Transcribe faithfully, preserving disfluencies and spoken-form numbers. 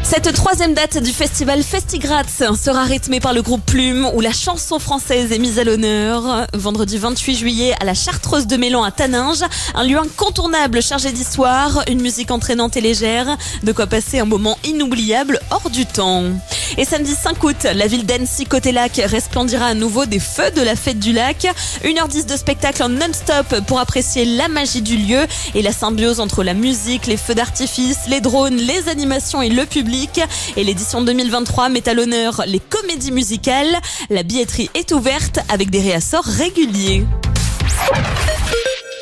Cette troisième date du festival Festigratz sera rythmée par le groupe Plume, où la chanson française est mise à l'honneur. Vendredi vingt-huit juillet à la Chartreuse de Mélan à Taninges, un lieu incontournable chargé d'histoire, une musique entraînante et légère, de quoi passer un moment inoubliable hors du temps. Et samedi cinq août, la ville d'Annecy côté lac resplendira à nouveau des feux de la fête du lac. une heure dix de spectacle en non-stop pour apprécier la magie du lieu et la symbiose entre la musique, les feux d'artifice, les drones, les animations et le public. Et l'édition deux mille vingt-trois met à l'honneur les comédies musicales. La billetterie est ouverte avec des réassorts réguliers.